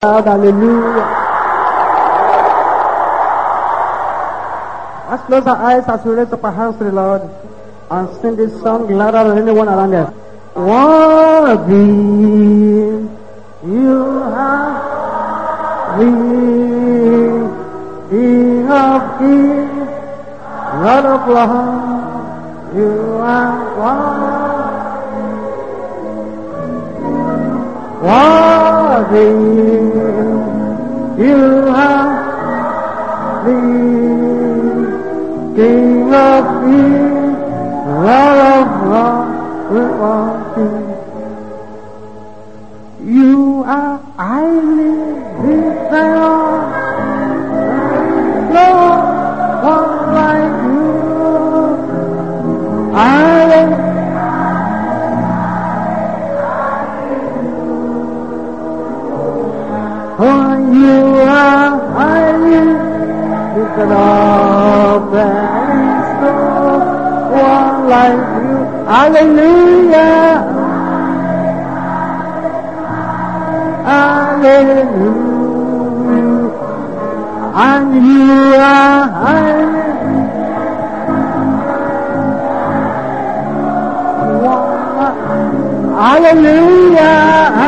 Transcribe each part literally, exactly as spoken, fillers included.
Hallelujah. Let's close our eyes as we raise up our hands to the Lord and sing this song louder than anyone around us. Worthy you have been, King of kings, Lord of lords, you are worthy. You have been, King of kings, Lord of lords, we want you. You are highly lifted up, no one like you. Highly, oh, you are highly lifted up, there is no one like you. Hallelujah. Hallelujah. And you are highly hallelujah.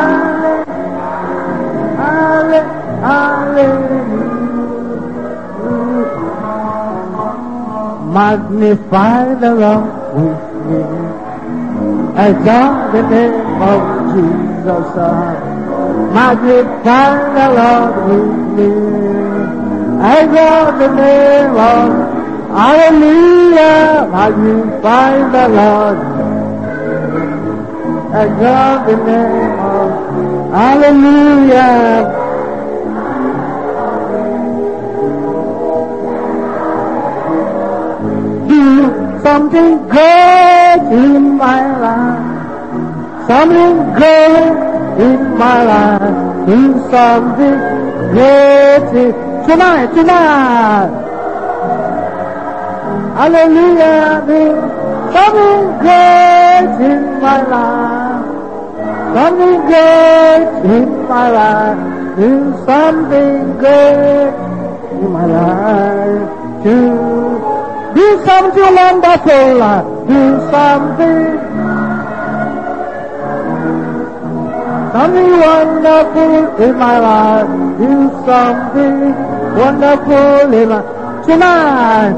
Hallelujah. Magnify the Lord with me. Exalt the name of Jesus. Magnify the Lord with me. Exalt the name of hallelujah. Magnify the Lord. Exalt the name of hallelujah. Do something great in my life. Something great in my life. Do something great in tonight, tonight. Hallelujah. Do something great in my life. Something great in my life. Do something great in my life. Do, do something wonderful. Do something, something wonderful in my life. Do something wonderful in my tonight.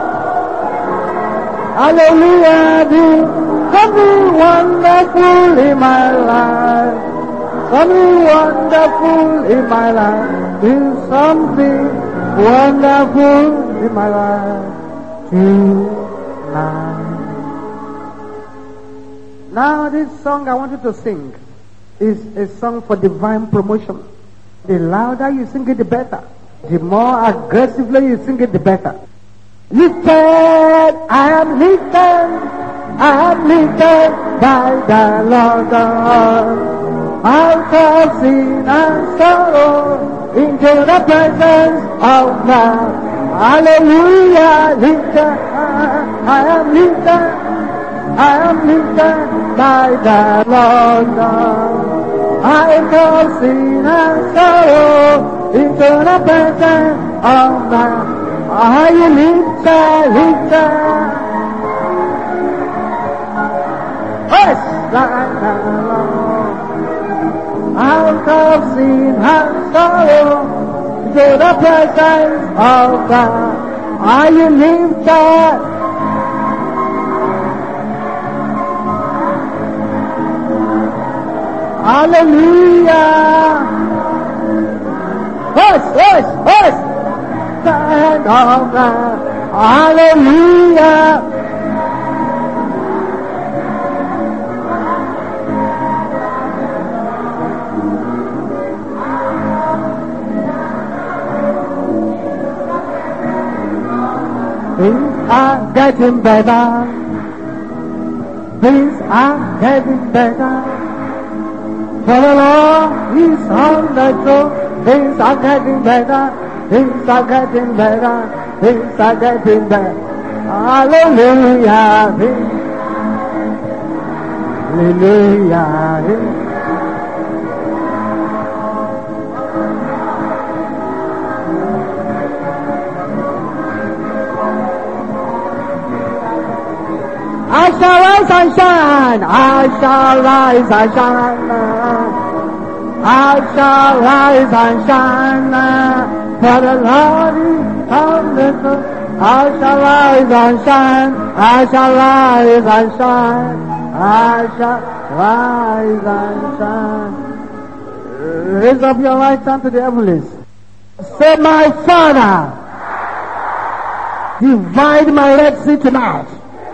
Hallelujah. Do something wonderful in my life. Something wonderful in my life. Do something wonderful in my life tonight. Now this song I want you to sing is a song for divine promotion. The louder you sing it, the better. The more aggressively you sing it, the better. Lifted, I am lifted, I am lifted by the Lord God. Out of sin and sorrow into the presence of God. Hallelujah, lifted, I am lifted, I am lifted by the Lord God. Out of sin and sorrow into the presence of God. Are you lifted, lifted? Yes, like the Lord. Out of sin and sorrow to the presence of God. Are you lifted? Hallelujah. Yes, yes, yes. Stand of God. Hallelujah. Things are getting better. Things are getting better. For the Lord is on the throne. Things are getting better. Things are getting better. Things are getting better. Hallelujah. Hallelujah. rise and shine. I shall rise and shine. I shall rise and shine. For the Lord is on the throne. I shall rise and shine. I shall rise and shine. I shall rise and shine. Raise up your right hand to the heavens. Say, my Father, divide my Red Sea tonight.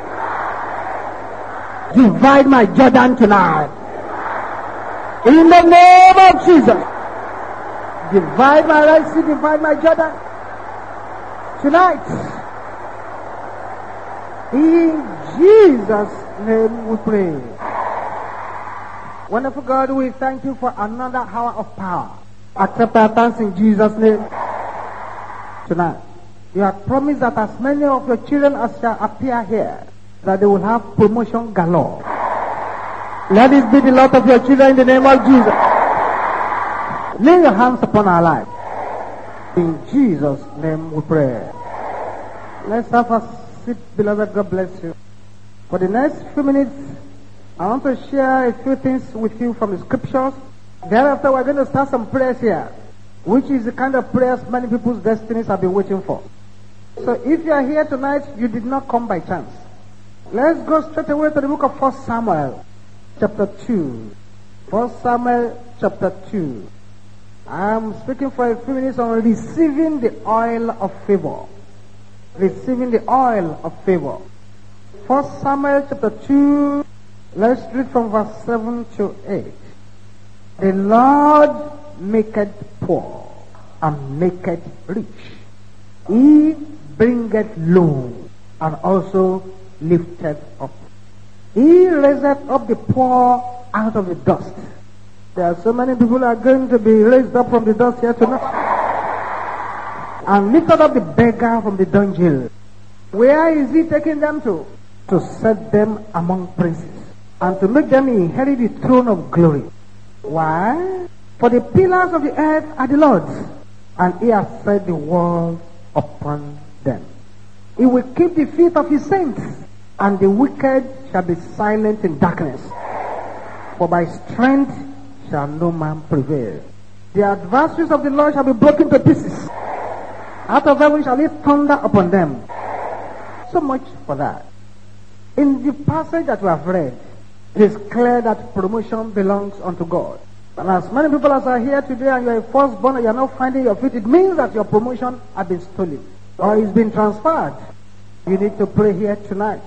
Divide my Jordan tonight. In the name of Jesus. Divide my Red Sea, divide my Jordan tonight. In Jesus' name we pray. Wonderful God, we thank you for another hour of power. Accept our thanks in Jesus' name tonight. You have promised that as many of your children as shall appear here, that they will have promotion galore. Let this be the lot of your children in the name of Jesus. Lay your hands upon our lives. In Jesus' name we pray. Let's have a seat, beloved. God bless you. For the next few minutes, I want to share a few things with you from the scriptures. Thereafter, we're going to start some prayers here, which is the kind of prayers many people's destinies have been waiting for. So if you are here tonight, you did not come by chance. Let's go straight away to the book of First Samuel, chapter two. First Samuel, chapter two. I'm speaking for a few minutes on receiving the oil of favor. Receiving the oil of favor. First Samuel, chapter two. Let's read from verse seven to eight. The Lord maketh poor and maketh rich. He bringeth low and also lifteth up. He raiseth up the poor out of the dust. There are so many people who are going to be raised up from the dust here tonight. And lifted up the beggar from the dunghill. Where is he taking them to? To set them among princes. And to make them inherit the throne of glory. Why? For the pillars of the earth are the Lord's, and he has set the world upon them. He will keep the feet of his saints, and the wicked shall be silent in darkness. For by strength shall no man prevail. The adversaries of the Lord shall be broken to pieces. Out of heaven shall he thunder upon them. So much for that. In the passage that we have read, it is clear that promotion belongs unto God. And as many people as are here today and you are a firstborn and you are not finding your feet, it means that your promotion has been stolen or is being transferred. You need to pray here tonight.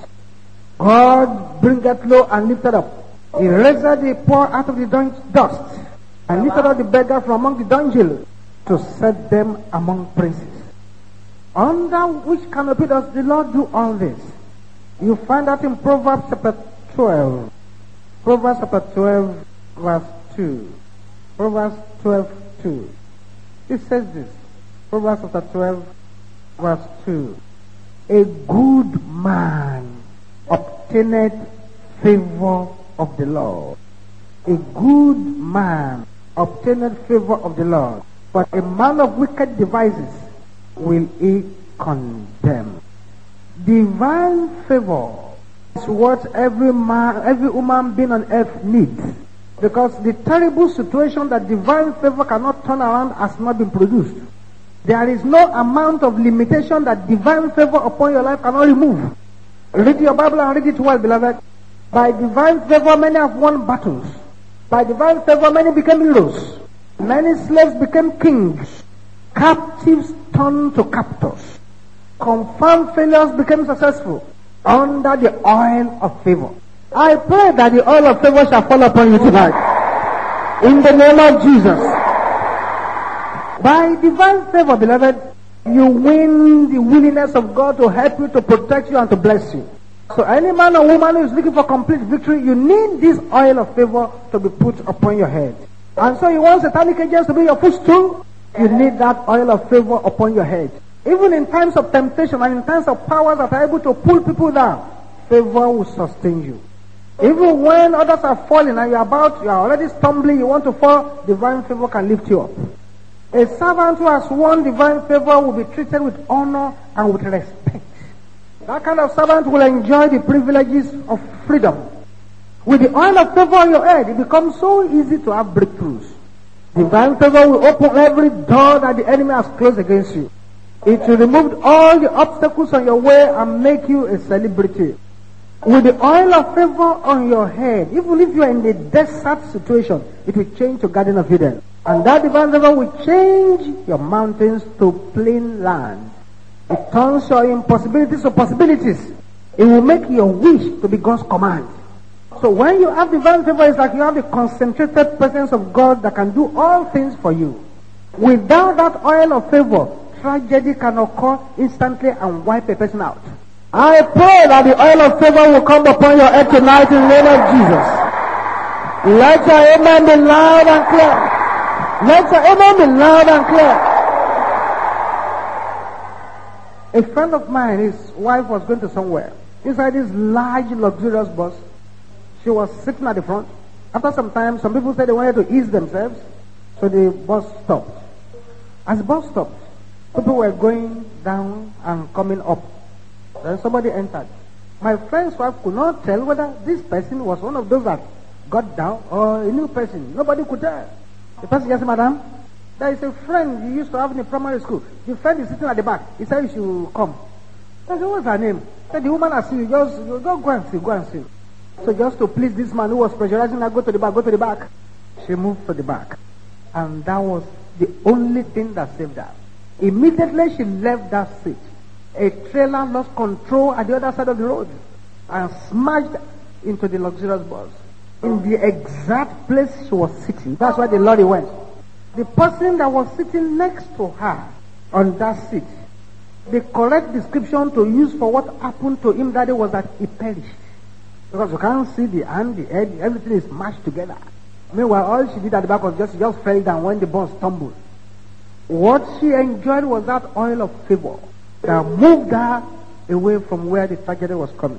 God bringeth low and lifted up. He raised the poor out of the dust and lifted up the beggar from among the dunghill to set them among princes. Under which canopy does the Lord do all this? You find that in Proverbs chapter twelve. Proverbs chapter twelve, verse two. Proverbs twelve, two. It says this. Proverbs chapter twelve, verse two. A good man obtaineth favor of the Lord. A good man obtaineth favor of the Lord. But a man of wicked devices will he condemn. Divine favor is what every man, every human being on earth needs. Because the terrible situation that divine favor cannot turn around has not been produced. There is no amount of limitation that divine favor upon your life cannot remove. Read your Bible and read it well, beloved. By divine favor, many have won battles. By divine favor, many became heroes. Many slaves became kings. Captives turned to captors. Confirmed failures became successful under the oil of favor. I pray that the oil of favor shall fall upon you tonight. In the name of Jesus. By divine favor, beloved, you win the willingness of God to help you, to protect you, and to bless you. So any man or woman who is looking for complete victory, you need this oil of favor to be put upon your head. And so you want satanic agents to be your footstool, you need that oil of favor upon your head. Even in times of temptation and in times of powers that are able to pull people down, favor will sustain you. Even when others are falling and you are about, you are already stumbling, you want to fall, divine favor can lift you up. A servant who has won divine favor will be treated with honor and with respect. That kind of servant will enjoy the privileges of freedom. With the oil of favor on your head, it becomes so easy to have breakthroughs. Divine favor will open every door that the enemy has closed against you. It will remove all the obstacles on your way and make you a celebrity. With the oil of favor on your head, even if you are in a desert situation, it will change to Garden of Eden. And that divine favor will change your mountains to plain land. It turns your impossibilities to possibilities. It will make your wish to be God's command. So when you have divine favor, it's like you have the concentrated presence of God that can do all things for you. Without that oil of favor, tragedy can occur instantly and wipe a person out. I pray that the oil of favor will come upon your head tonight in the name of Jesus. Let your amen be loud and clear. Let your amen be loud and clear. A friend of mine, his wife was going to somewhere. Inside this large, luxurious bus, she was sitting at the front. After some time, some people said they wanted to ease themselves, so the bus stopped. As the bus stopped, people were going down and coming up. Then somebody entered. My friend's wife could not tell whether this person was one of those that got down or a new person. Nobody could tell. The person just said, "Madam, there is a friend you used to have in the primary school. The friend is sitting at the back. He said you should come." I said, "What's her name?" He said, "The woman I see you. Just, you just go and see, go and see." So just to please this man who was pressurizing her, go to the back, go to the back. She moved to the back. And that was the only thing that saved her. Immediately she left that seat. A trailer lost control at the other side of the road and smashed into the luxurious bus. In the exact place she was sitting. That's why the lorry went. The person that was sitting next to her on that seat, the correct description to use for what happened to him that day was that he perished. Because you can't see the hand, the head, everything is mashed together. Meanwhile, all she did at the back was just, she just fell down when the bus stumbled. What she enjoyed was that oil of favor that moved her away from where the tragedy was coming.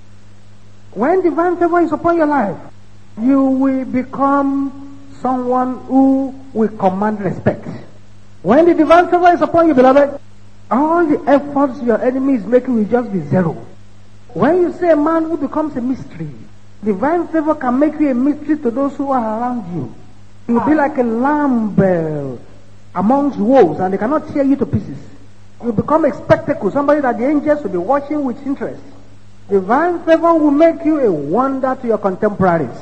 When divine favor is upon your life, you will become someone who will command respect. When the divine favor is upon you, beloved, all the efforts your enemy is making will just be zero. When you say a man who becomes a mystery, divine favor can make you a mystery to those who are around you. You'll be like a lamb uh, amongst wolves, and they cannot tear you to pieces. You become a spectacle, somebody that the angels will be watching with interest. Divine favor will make you a wonder to your contemporaries.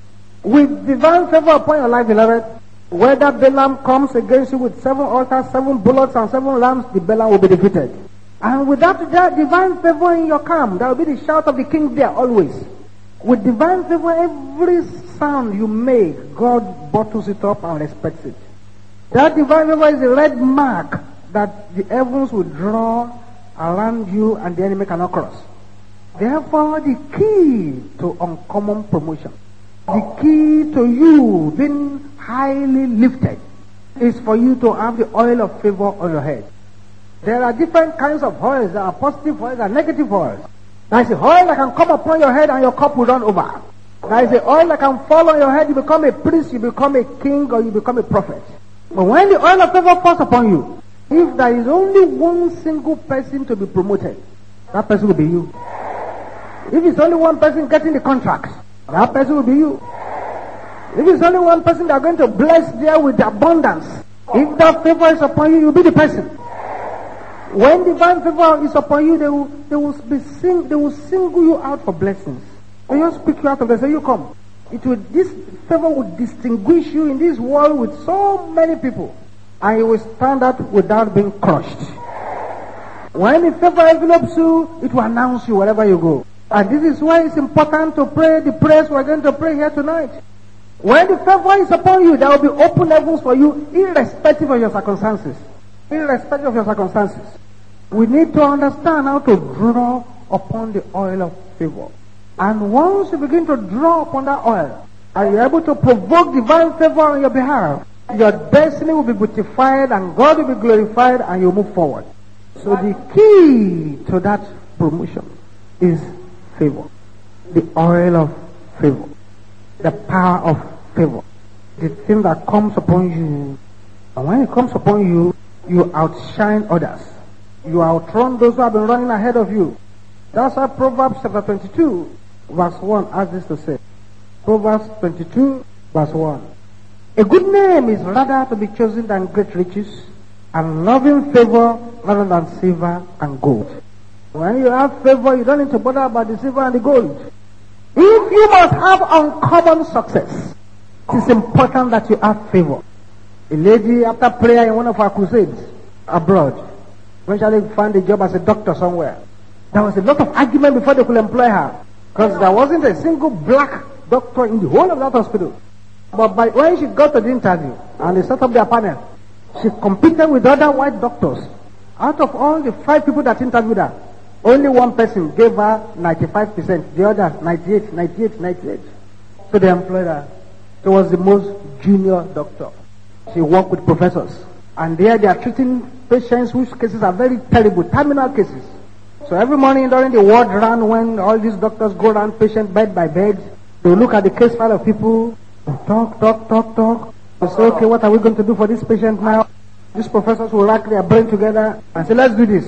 With divine favor upon your life, beloved, whether Balaam comes against you with seven altars, seven bullocks, and seven lambs, the Balaam will be defeated. And without that divine favor in your camp, there will be the shout of the king there always. With divine favor, every sound you make, God bottles it up and respects it. That divine favor is a red mark that the heavens will draw around you and the enemy cannot cross. Therefore, the key to uncommon promotion, the key to you being highly lifted, is for you to have the oil of favor on your head. There are different kinds of oils. There are positive oils and negative oils. There is a oil that can come upon your head and your cup will run over. There is a oil that can fall on your head, you become a priest, you become a king, or you become a prophet. But when the oil of favor falls upon you, if there is only one single person to be promoted, that person will be you. If it's only one person getting the contracts, that person will be you. If it's only one person that are going to bless there with abundance, if that favor is upon you, you'll be the person. When divine favor is upon you, they will, they will be sing, they will single you out for blessings. They just pick you out of there, say you come. It will, this favor will distinguish you in this world with so many people, and you will stand out without being crushed. When the favor envelopes you, it will announce you wherever you go. And this is why it's important to pray the prayers we're going to pray here tonight. When the favor is upon you, there will be open heavens for you, irrespective of your circumstances. Irrespective of your circumstances. We need to understand how to draw upon the oil of favor. And once you begin to draw upon that oil, and you're able to provoke divine favor on your behalf, your destiny will be beautified and God will be glorified and you'll move forward. So the key to that promotion is favor. The oil of favor. The power of favor. The thing that comes upon you. And when it comes upon you, you outshine others. You outrun those who have been running ahead of you. That's why Proverbs chapter twenty-two, verse one has this to say. Proverbs twenty-two, verse one. A good name is rather to be chosen than great riches, and loving favor rather than silver and gold. When you have favor, you don't need to bother about the silver and the gold. If you must have uncommon success, it is important that you have favor. A lady, after prayer in one of our crusades abroad, eventually found a job as a doctor somewhere. There was a lot of argument before they could employ her, because there wasn't a single black doctor in the whole of that hospital. But by when she got to the interview and they set up their panel, she competed with other white doctors. Out of all the five people that interviewed her, only one person gave her ninety-five percent, the others ninety-eight, ninety-eight, ninety-eight. So they employed her. She was the most junior doctor. She worked with professors. And there they are treating patients whose cases are very terrible, terminal cases. So every morning during the ward round, when all these doctors go around patient bed by bed, they look at the case file of people, talk, talk, talk, talk. They say, okay, what are we going to do for this patient now? These professors will rack their brain together and say, let's do this.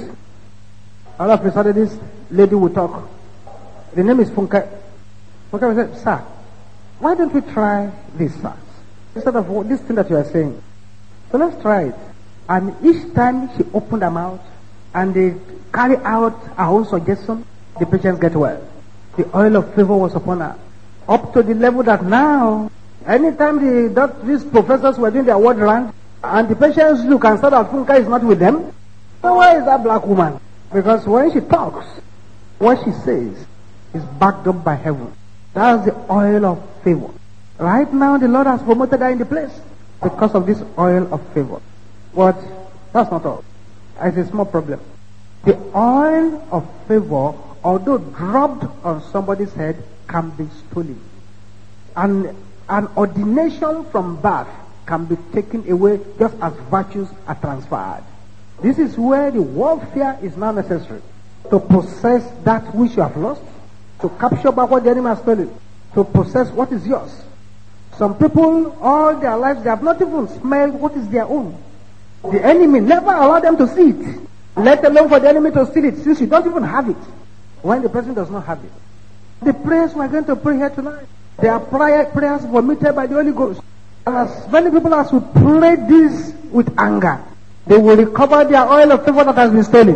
All of a sudden, this lady will talk. The name is Funke. Funke will say, sir, why don't we try this, sir? Instead of this thing that you are saying. So let's try it. And each time she opened her mouth and they carry out her own suggestion, the patients get well. The oil of favor was upon her. Up to the level that now, anytime the that these professors were doing their ward round, and the patients look and saw that Funke is not with them, so where is that black woman? Because when she talks, what she says is backed up by heaven. That's the oil of favor. Right now, the Lord has promoted her in the place because of this oil of favor. But that's not all. It's a small problem. The oil of favor, although dropped on somebody's head, can be stolen. And an ordination from birth can be taken away just as virtues are transferred. This is where the warfare is now necessary. To possess that which you have lost, to capture back what the enemy has stolen, to possess what is yours. Some people, all their lives, they have not even smelled what is their own. The enemy never allowed them to see it, let alone for the enemy to steal it, since you don't even have it, when the person does not have it. The prayers we are going to pray here tonight, they are prayer, prayers vomited by the Holy Ghost. And as many people as will pray this with anger, they will recover their oil of favor that has been stolen.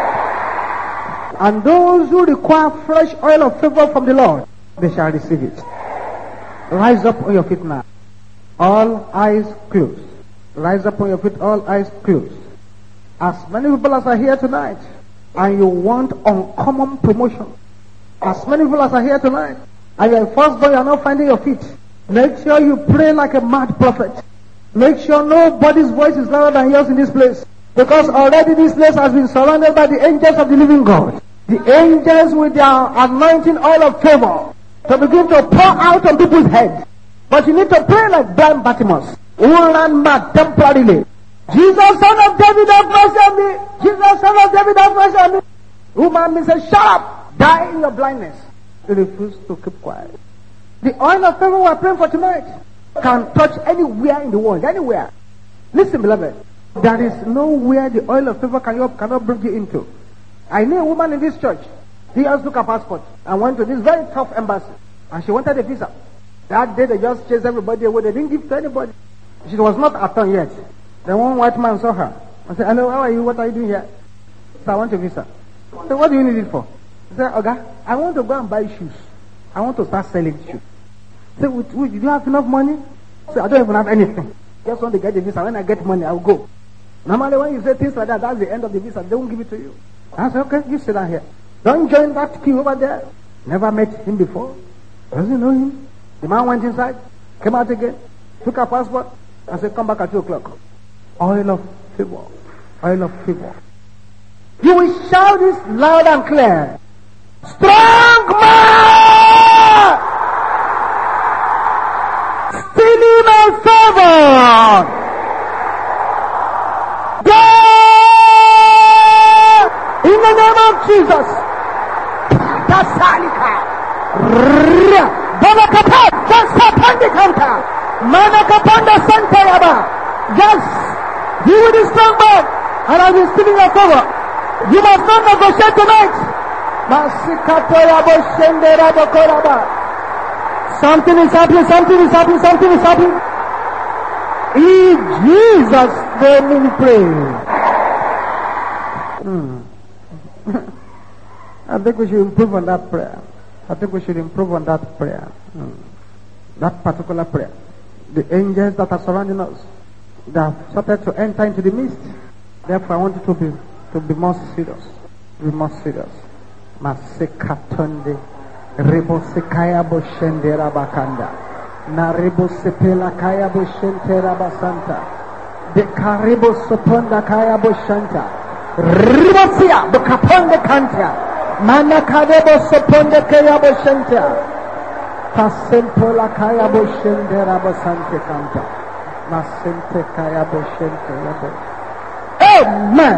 And those who require fresh oil of favor from the Lord, they shall receive it. Rise up on your feet now. All eyes closed. Rise up on your feet, all eyes closed. As many people as are here tonight, and you want uncommon promotion, as many people as are here tonight, and you're first born, you are not finding your feet, make sure you pray like a mad prophet. Make sure nobody's voice is louder than yours in this place. Because already this place has been surrounded by the angels of the living God. The angels with their anointing oil of favor to begin to pour out on people's heads. But you need to pray like blind Bartimaeus, who ran mad temporarily. Jesus, son of David, have mercy on me. Jesus, son of David, have mercy on me. Woman said, shut up, die in your blindness. He refused to keep quiet. The oil of favor we are praying for tonight can touch anywhere in the world, anywhere. Listen, beloved, there is nowhere the oil of favor can, cannot bring you into. I knew a woman in this church. She just took her passport and went to this very tough embassy, and she wanted a visa. That day they just chased everybody away. They didn't give to anybody. She was not a turn yet. Then one white man saw her and said, hello, how are you? What are you doing here? So I want a visa. I said, what do you need it for? He said, okay, I want to go and buy shoes. I want to start selling shoes. Say, do you have enough money? Say, I don't even have anything. Just want to get the visa. When I get money, I'll go. Normally when you say things like that, that's the end of the visa. They won't give it to you. I said, okay, you sit down here. Don't join that queue over there. Never met him before. Doesn't know him. The man went inside, came out again, took her passport, and said, come back at two o'clock. Oil of favor. Oil of favor. You will shout this loud and clear. Strong man! Stealing my favor! Go! In the name of Jesus! Tasalika! Bonakapa! Jasapandikanta! Manakapanda Santayaba! Yes! You will be strong man! And I will steal your favor! You must not negotiate tonight! Something is happening, something is happening, something is happening. In Jesus' name we pray. Hmm. I think we should improve on that prayer. I think we should improve on that prayer. Hmm. That particular prayer. The angels that are surrounding us, they have started to enter into the midst. Therefore, I want you to be to be more serious. Be more serious. Masekatonde rebo sekaya boshende rabakanda na rebo sepela kaya boshente rabasanta de karebo soponda kaya boshanta ribosia bukaponde kanta mana karebo soponde kaya boshenta pasempola kaya boshende rabasante kanta masente kaya boshente rabo. Amen.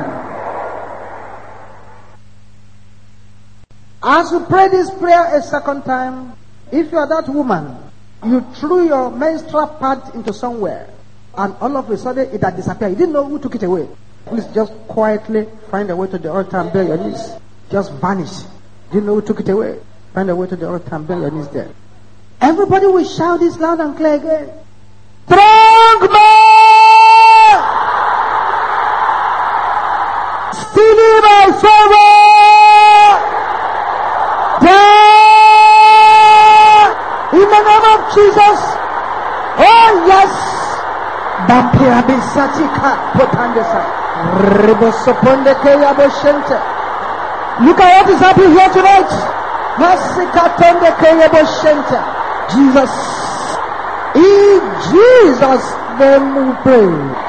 As you pray this prayer a second time, if you are that woman, you threw your menstrual pad into somewhere, and all of a sudden it had disappeared. You didn't know who took it away. Please just quietly find a way to the altar and bend your knees. Just vanish. You didn't know who took it away. Find a way to the altar and bend your knees there. Everybody will shout this loud and clear again. Strong man! Stealing my favor! In the name of Jesus. Oh yes. Bapia bisatika potandesa. Ribosoponde keya boshente. Look at what is happening here tonight. Masikatonde keya boshente. Jesus. In Jesus' name we pray.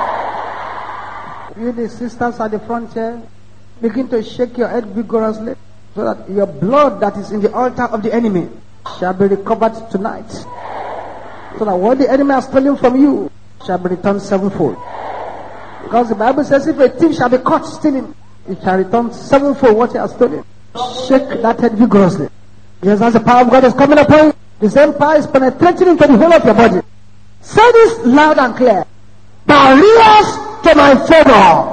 You the sisters at the front here, begin to shake your head vigorously, so that your blood that is in the altar of the enemy shall be recovered tonight. So that what the enemy has stolen from you shall be returned sevenfold. Because the Bible says if a thief shall be caught stealing, it shall return sevenfold what he has stolen. Shake that head vigorously. Yes, as the power of God is coming upon you, the same power is penetrating into the whole of your body. Say this loud and clear. Barriers to my favor.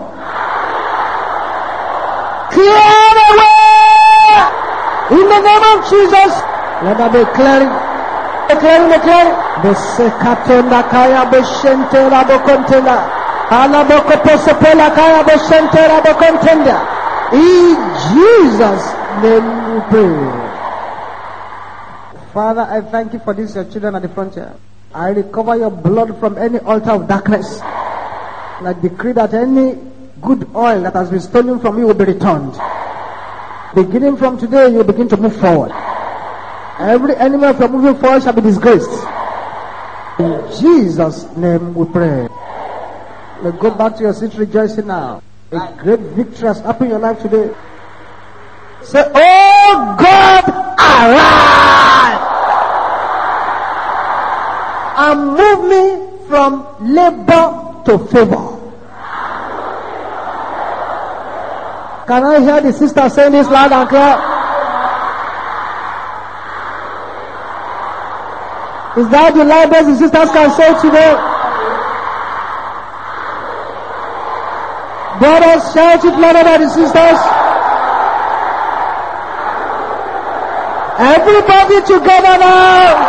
Clear away in the name of Jesus. Let that be clearing, declaring, declaring. The sekatonda kaya beshente rabokontenda, alabokoposopela kaya beshente rabokontenda. In Jesus' name we pray. Father, I thank you for these your children at the frontier. I recover your blood from any altar of darkness. And I decree that any good oil that has been stolen from you will be returned. Beginning from today, you begin to move forward. Every enemy of your moving forward shall be disgraced. In Jesus' name we pray. Let's go back to your seat rejoicing now. A great victory has happened in your life today. Say, oh God, arise! And move me from labor to favor. Can I hear the sister saying this loud and clear? Is that the loudest the sisters can say today? Brothers, shout it louder than the sisters. Everybody together now.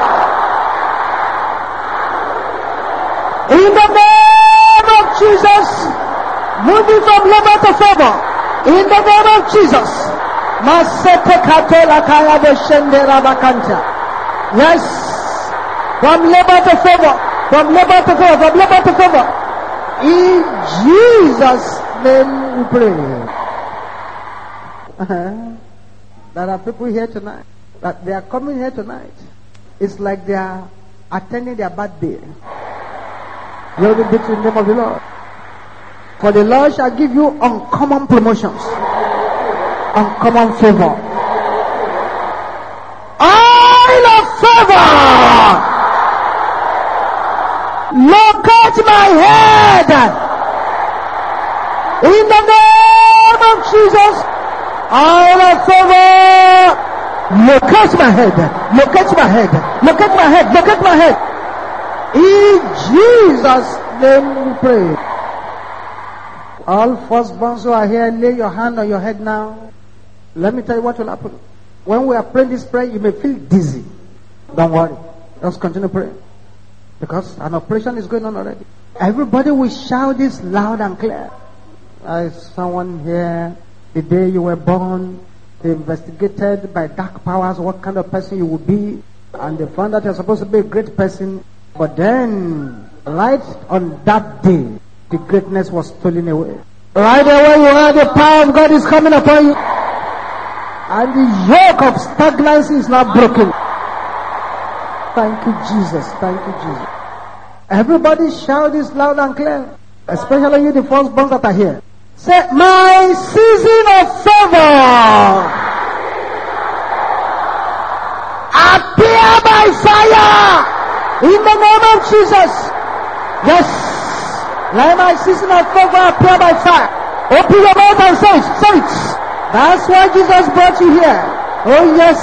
In the name of Jesus, moving from labor to favor. In the name of Jesus. Yes. From labor to favor. From labor to favor. From labor to favor. In Jesus' name we pray. Uh-huh. There are people here tonight that they are coming here tonight. It's like they are attending their birthday. Glory be to the name of the Lord. For the Lord shall give you uncommon promotions, uncommon favor. Oil of favor! Locate my head! In the name of Jesus, oil of favor! Locate my head! Locate my head! Locate my head! Locate my head! In Jesus' name we pray. All firstborns who are here, lay your hand on your head now. Let me tell you what will happen. When we are praying this prayer, you may feel dizzy. Don't worry. Just continue praying. Because an operation is going on already. Everybody will shout this loud and clear. There is someone here, the day you were born, they investigated by dark powers what kind of person you would be, and they found that you're supposed to be a great person. But then, right on that day, the greatness was stolen away. Right away you are, the power of God is coming upon you. And the yoke of stagnancy is now broken. Thank you, Jesus. Thank you, Jesus. Everybody shout this loud and clear. Especially you, the firstborns that are here. Say, my season of favor appear by fire in the name of Jesus. Yes. Let my season of favor appear by fire. Open your mouth and say it. Say it. That's why Jesus brought you here. Oh yes.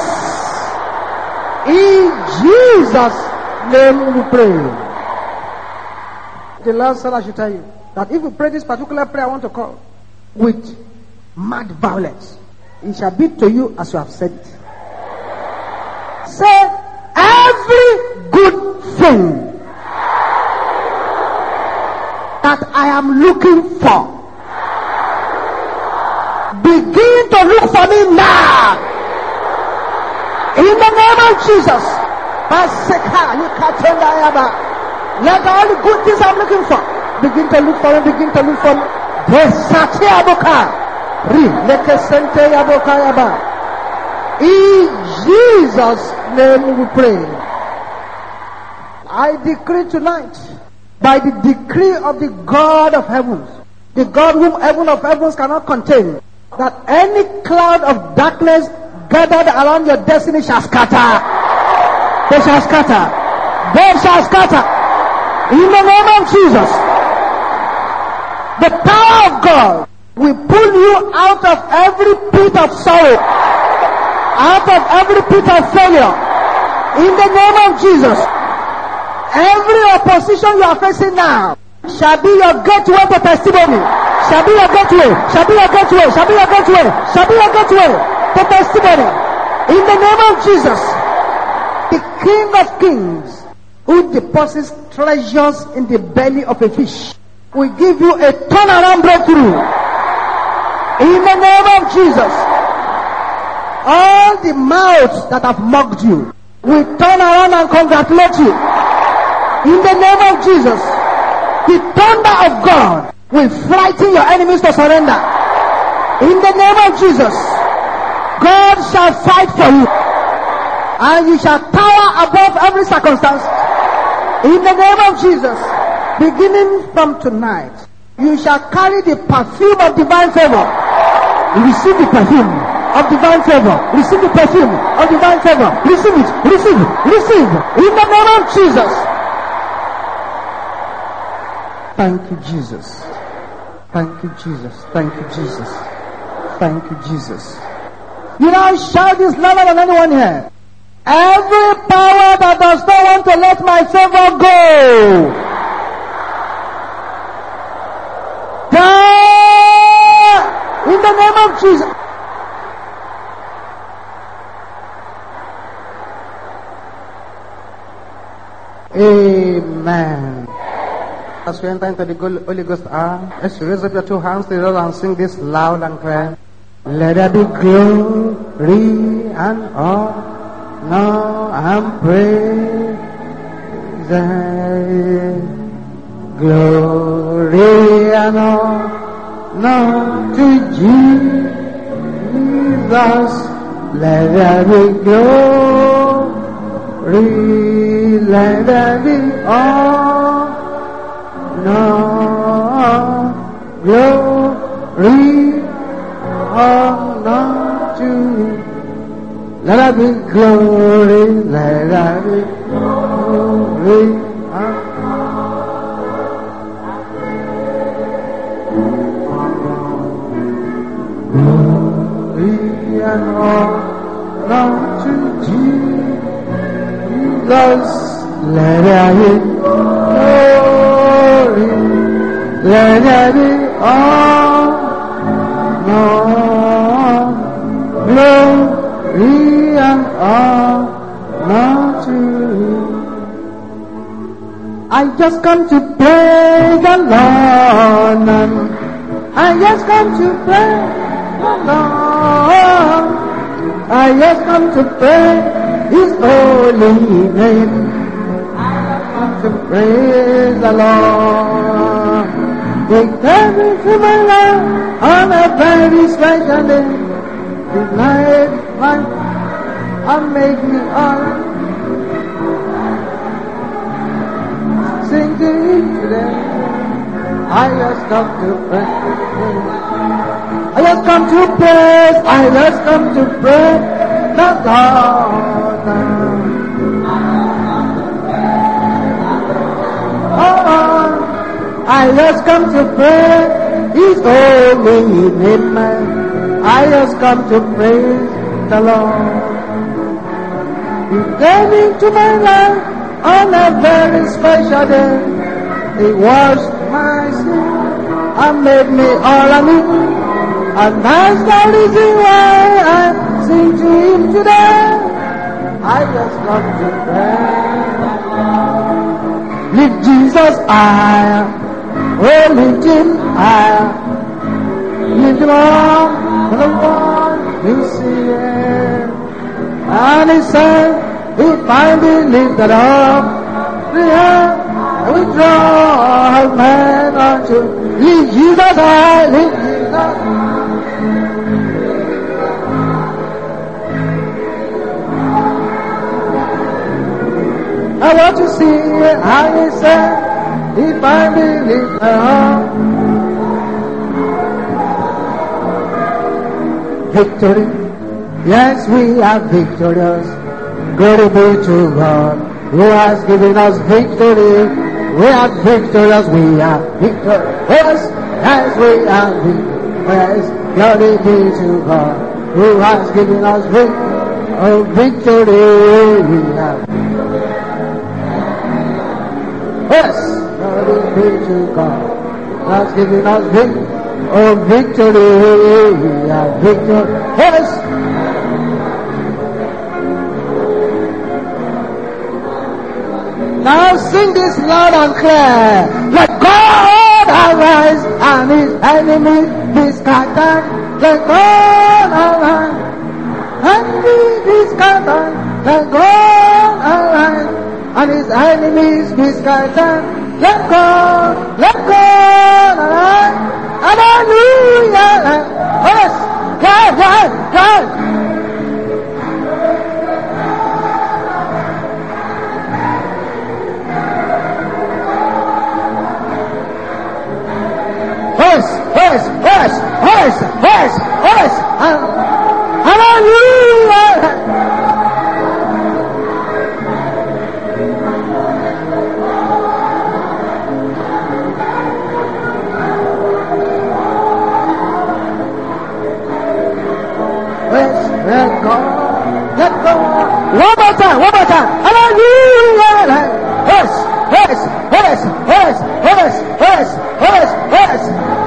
In Jesus' name we pray. The last thing I should tell you, that if you pray this particular prayer I want to call with mad violence, it shall be to you as you have said it. Say, every good thing that I am looking for, begin to look for me now. In the name of Jesus. Let all the good things I'm looking for begin to look for me, begin to look for me. In Jesus' name we pray. I decree tonight, by the decree of the God of heavens, the God whom heaven of heavens cannot contain, that any cloud of darkness gathered around your destiny shall scatter. They shall scatter. They shall scatter. In the name of Jesus. The power of God will pull you out of every pit of sorrow, out of every pit of failure. In the name of Jesus. Every opposition you are facing now shall be your gateway to testimony. Shall be your gateway. Shall be your gateway. Shall be your gateway. Shall be your gateway to testimony. In the name of Jesus. The King of Kings, who deposits treasures in the belly of a fish, will give you a turnaround breakthrough. In the name of Jesus. All the mouths that have mocked you will turn around and congratulate you. In the name of Jesus. The thunder of God will frighten your enemies to surrender. In the name of Jesus. God shall fight for you. And you shall tower above every circumstance. In the name of Jesus. Beginning from tonight, you shall carry the perfume of divine favor. Receive the perfume of divine favor. Receive the perfume of divine favor. Receive it. Receive it. Receive it. In the name of Jesus. Thank you, Jesus. Thank you, Jesus. Thank you, Jesus. Thank you, Jesus. You now shout this louder than anyone here. Every power that does not want to let my favor go, die in the name of Jesus. Amen. As we enter into the Holy Ghost hour, let's raise up your two hands to the Lord and sing this loud and clear. Let there be glory and honor and praise. Glory and honor to Jesus. Let there be glory, let there be honor, glory, honor to Him. Let there be glory, let there be glory, glory and honor to Jesus. Let there be glory, let there be honor, just come to praise the Lord. I just come to praise the Lord. I just come to praise His holy name. To praise the Lord. He came into my life on a very special day. He light my and make me alright. Sing to Him today. I just come to praise. I just come to praise. I just come to praise the Lord. I just come to pray His holy name. I just come to praise the Lord. He came into my life on a very special day. He washed my sin and made me all anew. And that's the reason why I sing to Him today. I just come to pray. Lift Jesus higher. Oh, lift Him higher. Lift Him up for the one He sees. And He said, if I be lifted up, the earth will draw man unto. Lift Jesus high, lift Jesus high. I want to see how He said, if I believe now. Victory, yes, we are victorious. Glory be to God, who has given us victory. We are victorious, we are victorious. Yes, we are victorious. Glory be to God, who has given us victory. Oh, victory, we are yes, glory be to God, has given us victory. Oh, victory, we are victorious. Now sing this loud and clear. Let God arise and His enemies be scattered. Let God arise and be scattered. Let God arise and His enemies be scattered. Let God, let God arise. Hallelujah. Yes, God, God, God. Yes, yes, yes, yes, yes, yes. Hallelujah. Let go, let go. One more time, one more time. Hallelujah. Yes, yes, yes, yes, yes, yes, yes, yes.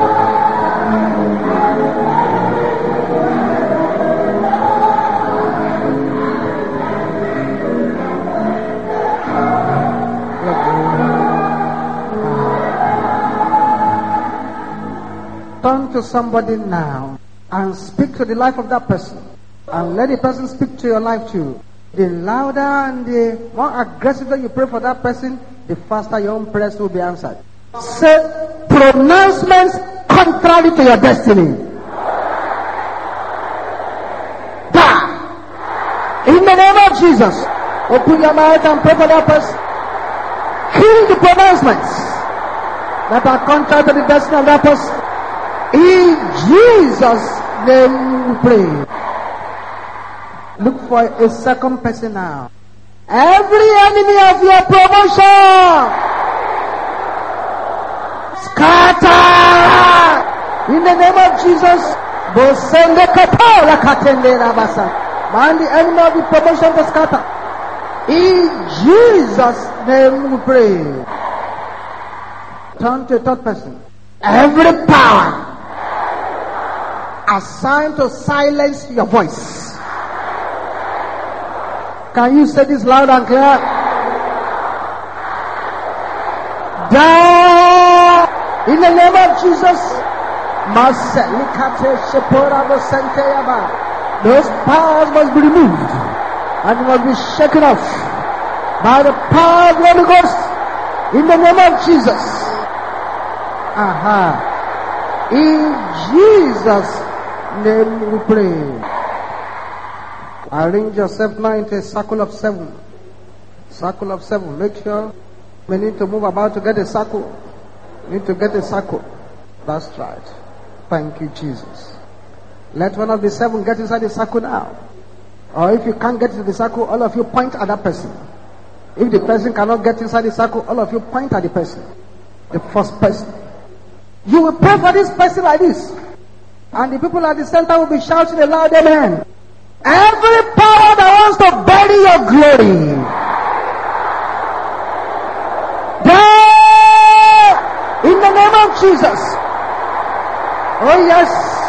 Turn to somebody now and speak to the life of that person. And let the person speak to your life too. The louder and the more aggressive that you pray for that person, the faster your own prayers will be answered. Say pronouncements contrary to your destiny. Die. In the name of Jesus. Open your mouth and pray for that person. Kill the pronouncements that are contrary to the destiny of that person. In Jesus' name we pray. Look for a second person now. Every enemy of your promotion, scatter in the name of Jesus. Man, the enemy of the promotion to scatter. In Jesus' name we pray. Turn to a third person. Every power assigned to silence your voice. Can you say this loud and clear? In the name of Jesus. Those powers must be removed and must be shaken off by the power of the Holy Ghost. In the name of Jesus. Aha. In Jesus' name we pray. Arrange yourself now into a circle of seven. Circle of seven. Make sure we need to move about to get a circle. We need to get a circle. That's right. Thank you, Jesus. Let one of the seven get inside the circle now. Or if you can't get into the circle, all of you point at that person. If the person cannot get inside the circle, all of you point at the person. The first person. You will pray for this person like this. And the people at the center will be shouting a loud amen. Every power that wants to bury your glory. Die in the name of Jesus. Oh yes.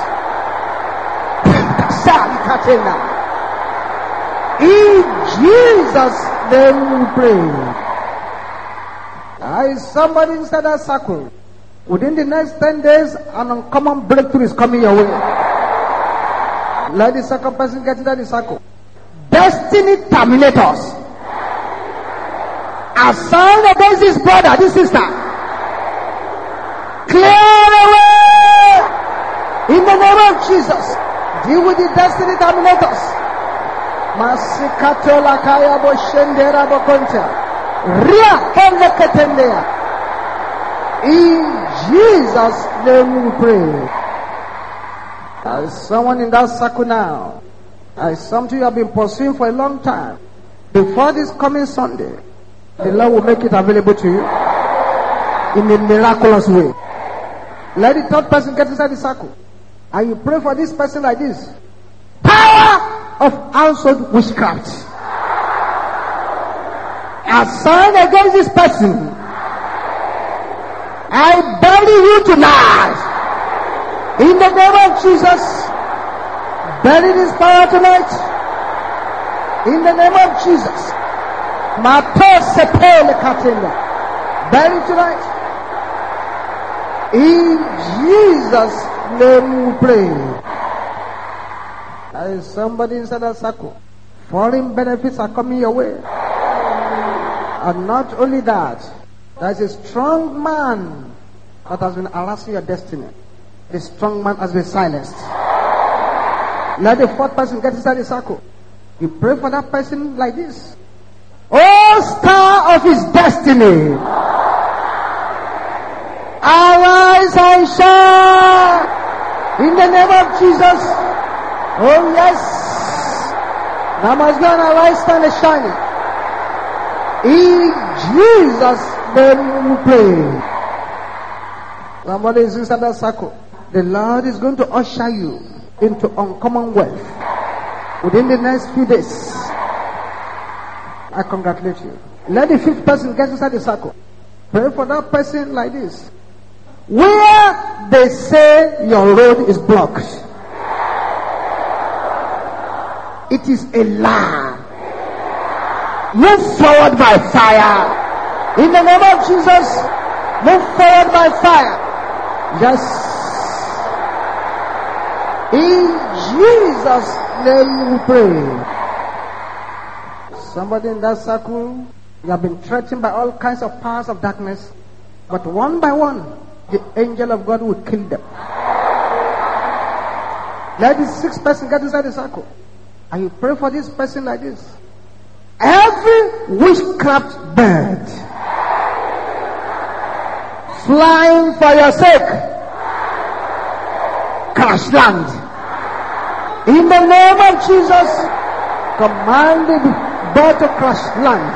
In Jesus' name we pray. There is somebody inside that circle. Within the next ten days, an uncommon breakthrough is coming your way. Let the second person get into the circle. Destiny terminators. Assigned against this brother, this sister. Clear away. In the name of Jesus. Deal with the destiny terminators. Masikato lakaya bo shendera bo konta. Ria hele ketendea. In Jesus' name we pray. There is someone in that circle now. There is something you have been pursuing for a long time. Before this coming Sunday, the Lord will make it available to you in a miraculous way. Let the third person get inside the circle. And you pray for this person like this. Power of household witchcraft. Assigned against this person. I bury you tonight. In the name of Jesus. Bury this power tonight. In the name of Jesus. Bury tonight. In Jesus' name we pray. There is somebody inside that circle. Foreign benefits are coming your way. And not only that, there is a strong man that has been harassing your destiny. The strong man has been silenced. Let the fourth person get inside the circle. You pray for that person like this. Oh, star of his destiny, arise and shine in the name of Jesus. Oh yes, now must go and arise, stand and shine. In Jesus' name we pray. Somebody is inside that circle. The Lord is going to usher you into uncommon wealth within the next few days. I congratulate you. Let the fifth person get inside the circle. Pray for that person like this. Where they say your road is blocked, it is a lie. Move forward by fire. In the name of Jesus, move forward by fire. Yes. In Jesus' name we pray. Somebody in that circle, you have been threatened by all kinds of powers of darkness, but one by one, the angel of God will kill them. Let the sixth person get inside the circle, and you pray for this person like this. Every witchcraft bird flying for your sake, crash land. In the name of Jesus, command the bird to crash land.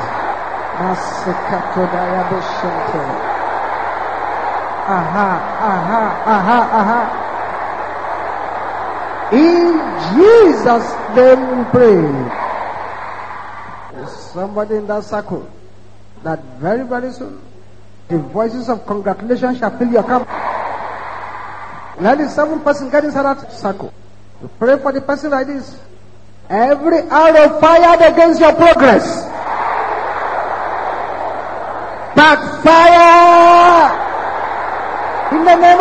Aha, aha, aha, aha. In Jesus' name we pray. There's somebody in that circle that very, very soon the voices of congratulations shall fill your cup. Let the seventh person get inside that circle. You pray for the person like this. Every arrow fired against your progress, backfire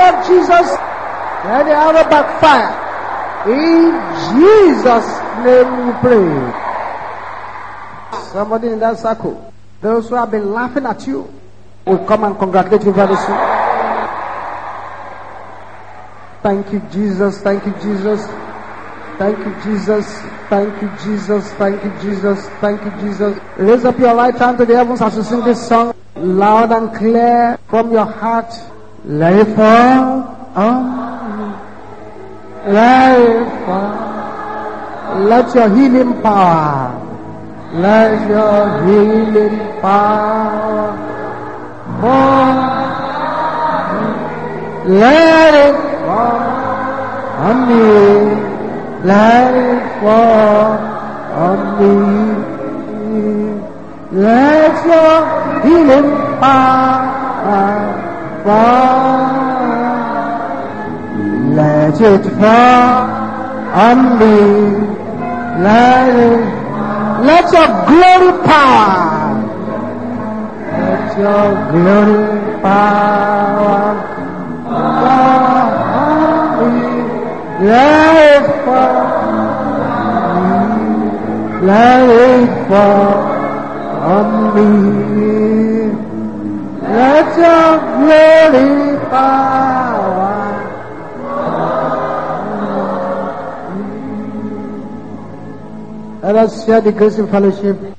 of Jesus, let the arrow backfire. In Jesus' name we pray. Somebody in that circle, those who have been laughing at you, will come and congratulate you very soon. Thank you, Jesus. Thank you, Jesus. Thank you, Jesus. Thank you, Jesus. Thank you, Jesus. Thank you, Jesus. Raise up your right hand to the heavens as you sing this song loud and clear from your heart. Let it fall on me. Let it fall. Let your healing power. Let your healing power fall. Let it fall on me. Let it fall on me. Let your healing power fall. Let it fall on me. Let it, let your glory power. Let your glory power fall on me. Let it fall. Let it fall on me. Let your glory power. Let us share the grace in fellowship.